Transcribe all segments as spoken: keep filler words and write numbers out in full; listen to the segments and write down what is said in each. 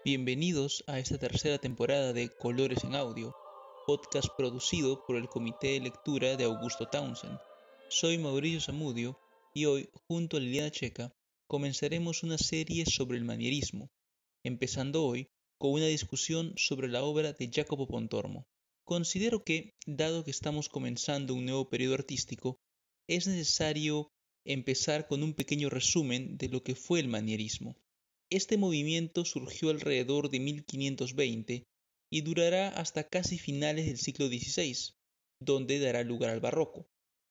Bienvenidos a esta tercera temporada de Colores en Audio, podcast producido por el Comité de Lectura de Augusto Townsend. Soy Mauricio Zamudio y hoy, junto a Liliana Checa, comenzaremos una serie sobre el manierismo, empezando hoy con una discusión sobre la obra de Jacopo Pontormo. Considero que, dado que estamos comenzando un nuevo periodo artístico, es necesario empezar con un pequeño resumen de lo que fue el manierismo. Este movimiento surgió alrededor de mil quinientos veinte y durará hasta casi finales del siglo dieciséis, donde dará lugar al barroco.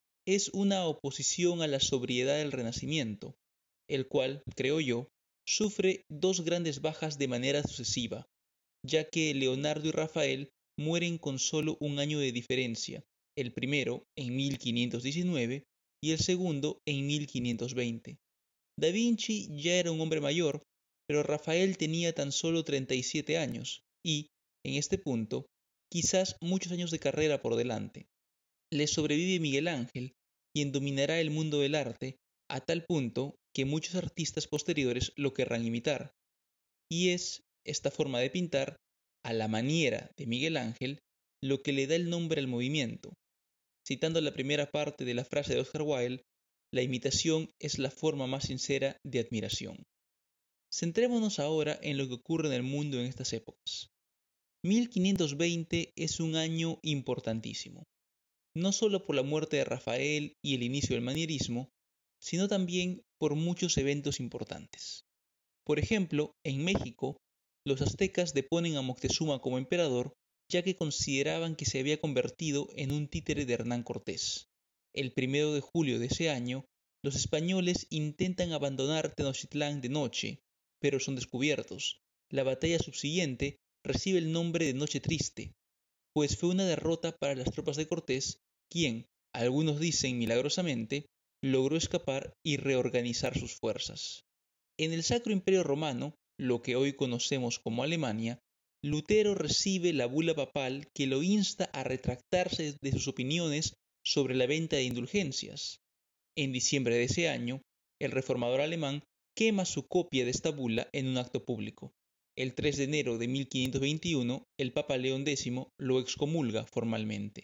Es una oposición a la sobriedad del Renacimiento, el cual, creo yo, sufre dos grandes bajas de manera sucesiva, ya que Leonardo y Rafael mueren con solo un año de diferencia, el primero en mil quinientos diecinueve y el segundo en mil quinientos veinte. Da Vinci ya era un hombre mayor, pero Rafael tenía tan solo treinta y siete años y, en este punto, quizás muchos años de carrera por delante. Le sobrevive Miguel Ángel, quien dominará el mundo del arte a tal punto que muchos artistas posteriores lo querrán imitar. Y es esta forma de pintar, a la maniera de Miguel Ángel, lo que le da el nombre al movimiento. Citando la primera parte de la frase de Oscar Wilde, la imitación es la forma más sincera de admiración. Centrémonos ahora en lo que ocurre en el mundo en estas épocas. mil quinientos veinte es un año importantísimo, no solo por la muerte de Rafael y el inicio del manierismo, sino también por muchos eventos importantes. Por ejemplo, en México, los aztecas deponen a Moctezuma como emperador, ya que consideraban que se había convertido en un títere de Hernán Cortés. El primero de julio de ese año, los españoles intentan abandonar Tenochtitlán de noche, pero son descubiertos. La batalla subsiguiente recibe el nombre de Noche Triste, pues fue una derrota para las tropas de Cortés, quien, algunos dicen milagrosamente, logró escapar y reorganizar sus fuerzas. En el Sacro Imperio Romano, lo que hoy conocemos como Alemania, Lutero recibe la bula papal que lo insta a retractarse de sus opiniones sobre la venta de indulgencias. En diciembre de ese año, el reformador alemán quema su copia de esta bula en un acto público. El tres de enero de mil quinientos veintiuno, el Papa León décimo lo excomulga formalmente.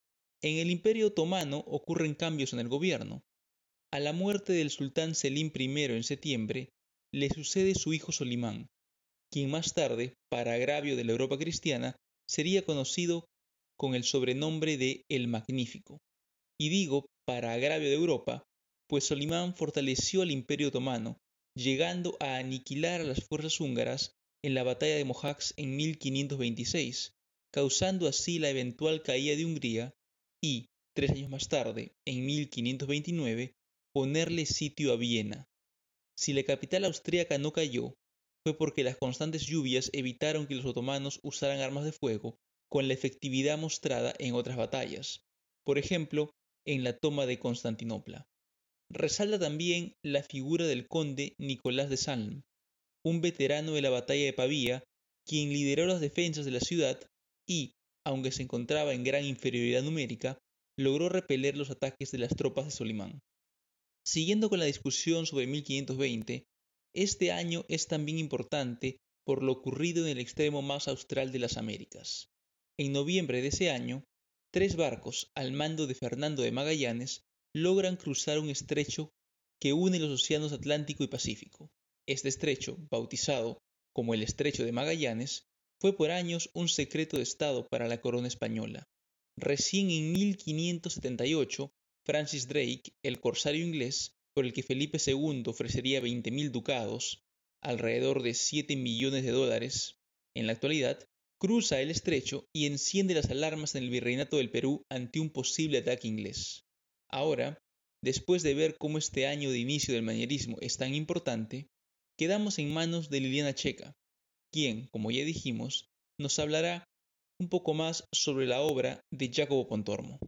En el Imperio Otomano ocurren cambios en el gobierno. A la muerte del sultán Selim primero en septiembre, le sucede su hijo Solimán, quien más tarde, para agravio de la Europa cristiana, sería conocido con el sobrenombre de El Magnífico. Y digo para agravio de Europa, pues Solimán fortaleció al Imperio Otomano, llegando a aniquilar a las fuerzas húngaras en la batalla de Mohacs en mil quinientos veintiséis, causando así la eventual caída de Hungría y, tres años más tarde, en mil quinientos veintinueve, ponerle sitio a Viena. Si la capital austríaca no cayó, fue porque las constantes lluvias evitaron que los otomanos usaran armas de fuego con la efectividad mostrada en otras batallas, por ejemplo, en la toma de Constantinopla. Resalta también la figura del conde Nicolás de Salm, un veterano de la batalla de Pavía, quien lideró las defensas de la ciudad y, aunque se encontraba en gran inferioridad numérica, logró repeler los ataques de las tropas de Solimán. Siguiendo con la discusión sobre mil quinientos veinte, este año es también importante por lo ocurrido en el extremo más austral de las Américas. En noviembre de ese año, tres barcos al mando de Fernando de Magallanes logran cruzar un estrecho que une los océanos Atlántico y Pacífico. Este estrecho, bautizado como el Estrecho de Magallanes, fue por años un secreto de Estado para la corona española. Recién en mil quinientos setenta y ocho, Francis Drake, el corsario inglés, por el que Felipe segundo ofrecería veinte mil ducados, alrededor de siete millones de dólares en la actualidad, cruza el estrecho y enciende las alarmas en el virreinato del Perú ante un posible ataque inglés. Ahora, después de ver cómo este año de inicio del manierismo es tan importante, quedamos en manos de Liliana Checa, quien, como ya dijimos, nos hablará un poco más sobre la obra de Jacopo Pontormo.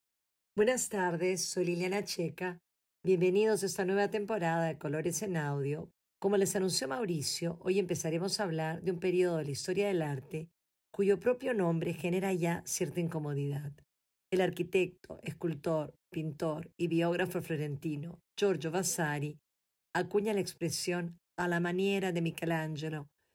Buenas tardes, soy Liliana Checa. Bienvenidos a esta nueva temporada de Colores en Audio. Como les anunció Mauricio, hoy empezaremos a hablar de un periodo de la historia del arte cuyo propio nombre genera ya cierta incomodidad. El arquitecto, escultor, pintor y biógrafo florentino Giorgio Vasari acuña la expresión a la maniera de Michelangelo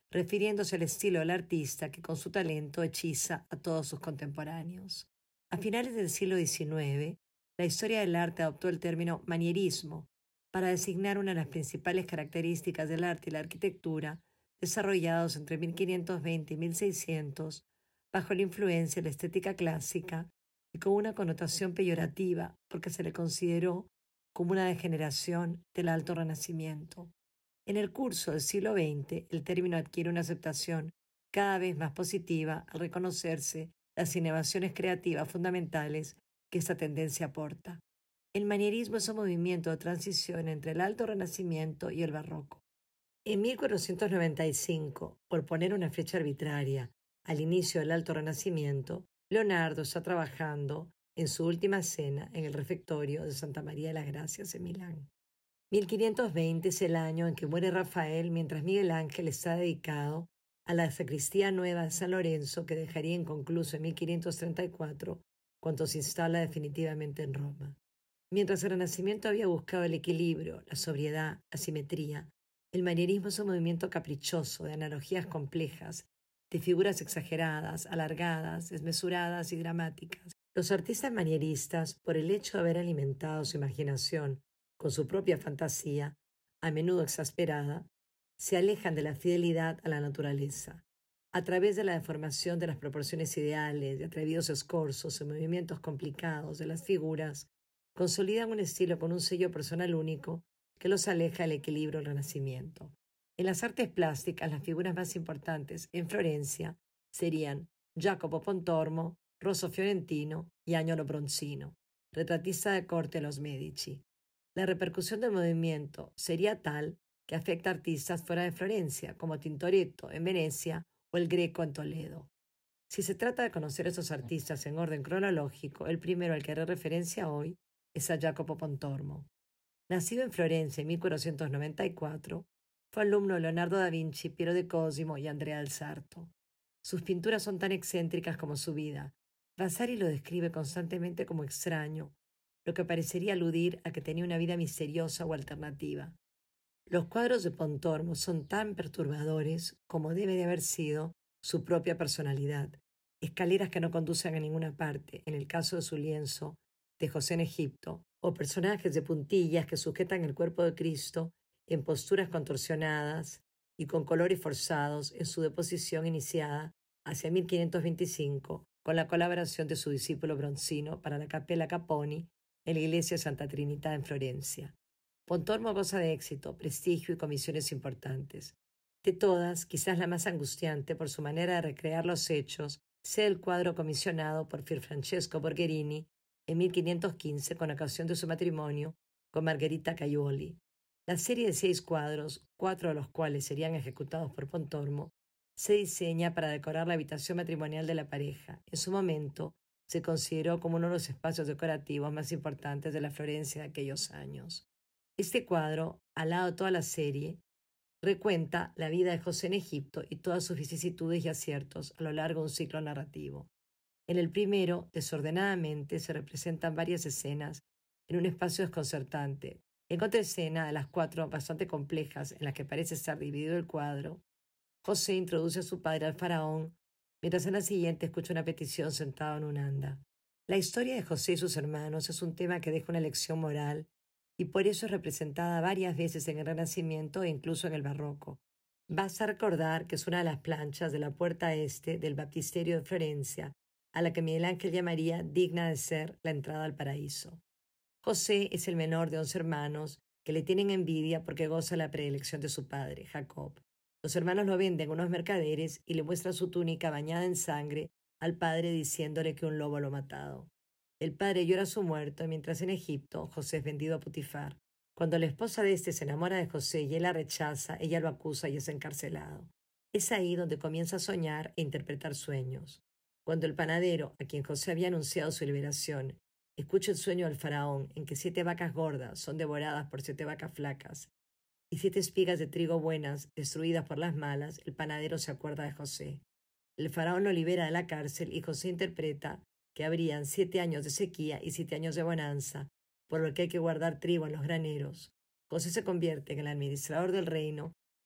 refiriéndose al estilo del artista que con su talento hechiza a todos sus contemporáneos. A finales del siglo diecinueve, la historia del arte adoptó el término manierismo para designar una de las principales características del arte y la arquitectura desarrollados entre mil quinientos veinte y mil seiscientos bajo la influencia de la estética clásica y con una connotación peyorativa porque se le consideró como una degeneración del Alto Renacimiento. En el curso del siglo veinte, el término adquiere una aceptación cada vez más positiva al reconocerse las innovaciones creativas fundamentales que esta tendencia aporta. El manierismo es un movimiento de transición entre el Alto Renacimiento y el Barroco. En mil cuatrocientos noventa y cinco, por poner una fecha arbitraria, al inicio del Alto Renacimiento, Leonardo está trabajando en su última cena en el refectorio de Santa María de las Gracias en Milán. mil quinientos veinte es el año en que muere Rafael, mientras Miguel Ángel está dedicado a la sacristía nueva de San Lorenzo, que dejaría inconcluso en mil quinientos treinta y cuatro, cuando se instala definitivamente en Roma. Mientras el Renacimiento había buscado el equilibrio, la sobriedad, la simetría, el manierismo es un movimiento caprichoso de analogías complejas, de figuras exageradas, alargadas, desmesuradas y dramáticas. Los artistas manieristas, por el hecho de haber alimentado su imaginación con su propia fantasía, a menudo exasperada, se alejan de la fidelidad a la naturaleza. A través de la deformación de las proporciones ideales, de atrevidos escorzos y movimientos complicados de las figuras, consolidan un estilo con un sello personal único que los aleja del equilibrio del Renacimiento. En las artes plásticas, las figuras más importantes en Florencia serían Jacopo Pontormo, Rosso Fiorentino y Agnolo Bronzino, retratista de corte de los Medici. La repercusión del movimiento sería tal que afecta a artistas fuera de Florencia, como Tintoretto en Venecia o el Greco en Toledo. Si se trata de conocer a esos artistas en orden cronológico, el primero al que haré referencia hoy es a Jacopo Pontormo. Nacido en Florencia en mil cuatrocientos noventa y cuatro, fue alumno de Leonardo da Vinci, Piero de Cosimo y Andrea del Sarto. Sus pinturas son tan excéntricas como su vida. Vasari lo describe constantemente como extraño, lo que parecería aludir a que tenía una vida misteriosa o alternativa. Los cuadros de Pontormo son tan perturbadores como debe de haber sido su propia personalidad. Escaleras que no conducen a ninguna parte, en el caso de su lienzo de José en Egipto, o personajes de puntillas que sujetan el cuerpo de Cristo en posturas contorsionadas y con colores forzados en su deposición iniciada hacia mil quinientos veinticinco con la colaboración de su discípulo Bronzino para la Capella Caponi en la iglesia de Santa Trinità en Florencia. Pontormo goza de éxito, prestigio y comisiones importantes. De todas, quizás la más angustiante por su manera de recrear los hechos sea el cuadro comisionado por Pierfrancesco Borgherini en mil quinientos quince con ocasión de su matrimonio con Margherita Caiuoli. La serie de seis cuadros, cuatro de los cuales serían ejecutados por Pontormo, se diseña para decorar la habitación matrimonial de la pareja. En su momento, se consideró como uno de los espacios decorativos más importantes de la Florencia de aquellos años. Este cuadro, al lado de toda la serie, recuenta la vida de José en Egipto y todas sus vicisitudes y aciertos a lo largo de un ciclo narrativo. En el primero, desordenadamente, se representan varias escenas en un espacio desconcertante. En otra escena, de las cuatro bastante complejas en las que parece estar dividido el cuadro, José introduce a su padre al faraón, mientras en la siguiente escucha una petición sentado en un anda. La historia de José y sus hermanos es un tema que deja una lección moral y por eso es representada varias veces en el Renacimiento e incluso en el Barroco. Basta recordar que es una de las planchas de la puerta este del baptisterio de Florencia, a la que Miguel Ángel llamaría digna de ser la entrada al paraíso. José es el menor de once hermanos que le tienen envidia porque goza la predilección de su padre, Jacob. Los hermanos lo venden a unos mercaderes y le muestran su túnica bañada en sangre al padre diciéndole que un lobo lo ha matado. El padre llora su muerto mientras en Egipto José es vendido a Potifar. Cuando la esposa de este se enamora de José y él la rechaza, ella lo acusa y es encarcelado. Es ahí donde comienza a soñar e interpretar sueños. Cuando el panadero, a quien José había anunciado su liberación, escucha el sueño del faraón en que siete vacas gordas son devoradas por siete vacas flacas y siete espigas de trigo buenas destruidas por las malas, el panadero se acuerda de José. El faraón lo libera de la cárcel y José interpreta que habrían siete años de sequía y siete años de bonanza, por lo que hay que guardar trigo en los graneros. José se convierte en el administrador del reino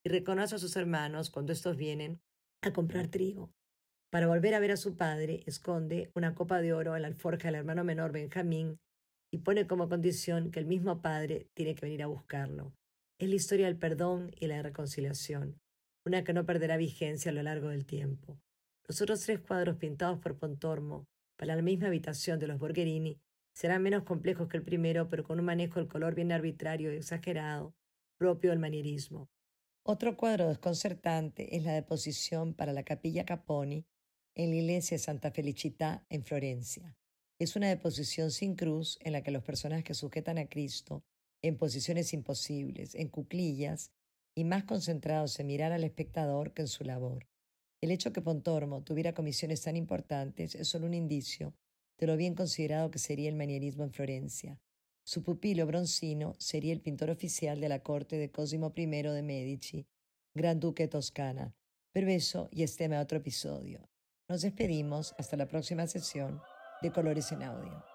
y reconoce a sus hermanos cuando estos vienen a comprar trigo. Para volver a ver a su padre, esconde una copa de oro en la alforja del hermano menor Benjamín y pone como condición que el mismo padre tiene que venir a buscarlo. Es la historia del perdón y la reconciliación, una que no perderá vigencia a lo largo del tiempo. Los otros tres cuadros pintados por Pontormo para la misma habitación de los Borgherini serán menos complejos que el primero, pero con un manejo del color bien arbitrario y exagerado, propio del manierismo. Otro cuadro desconcertante es la deposición para la Capilla Caponi en la iglesia de Santa Felicità en Florencia. Es una deposición sin cruz en la que los personajes sujetan a Cristo en posiciones imposibles, en cuclillas y más concentrados en mirar al espectador que en su labor. El hecho que Pontormo tuviera comisiones tan importantes es solo un indicio de lo bien considerado que sería el manierismo en Florencia. Su pupilo Bronzino sería el pintor oficial de la corte de Cosimo primero de Medici, Gran Duque de Toscana. Pero eso y es tema de otro episodio. Nos despedimos hasta la próxima sesión de Colores en Audio.